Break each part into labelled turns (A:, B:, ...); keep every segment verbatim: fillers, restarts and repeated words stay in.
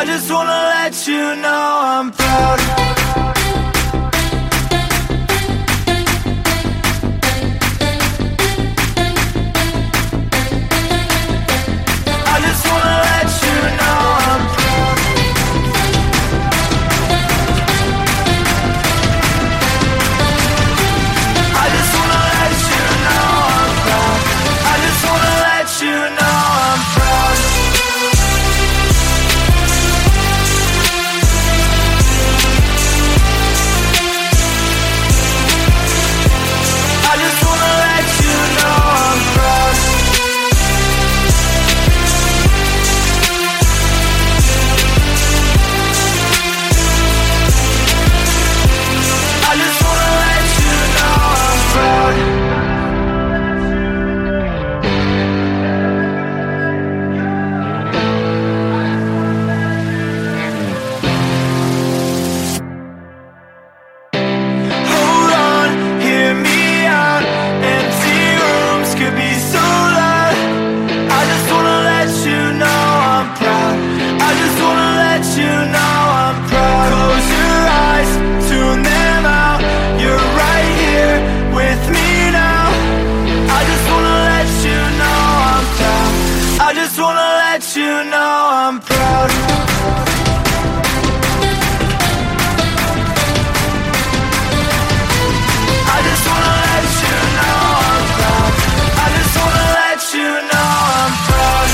A: just wanna let you know I'm proud. I just wanna let you know I'm proud. I just wanna let you know I'm proud. I just wanna let you know I'm proud. I just wanna let you know I'm proud. I just wanna let you know I'm proud. Hold on, hear me out. Empty rooms could be so loud. I just wanna let you know I'm proud. I just wanna let you know I'm proud. Close your eyes, tune them out. You're right here with me now. I just wanna let you know I'm proud. I just wanna let you know I'm proud. I just wanna let you know I'm proud. I just wanna let you know I'm proud.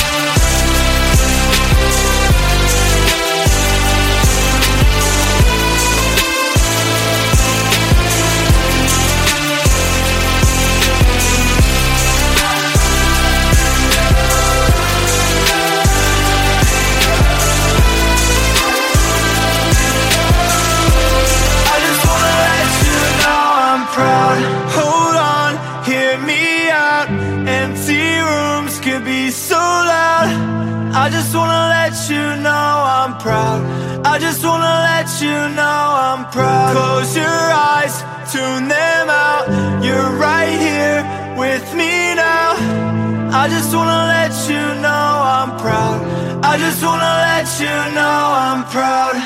A: I just wanna let you know I'm proud. Hold on, hear me out. Empty rooms could be so loud. I just wanna let you know I'm proud. I just wanna let you know I'm proud. Close your eyes, tune them out. You're right here with me now. I just wanna let you know I'm proud. I just wanna let you know I'm proud.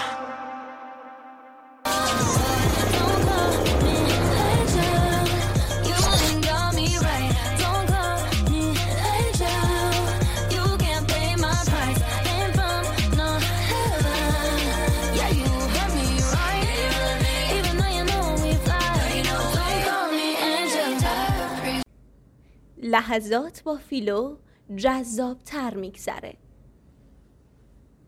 B: لحظات با فیلو جذاب تر میگذره.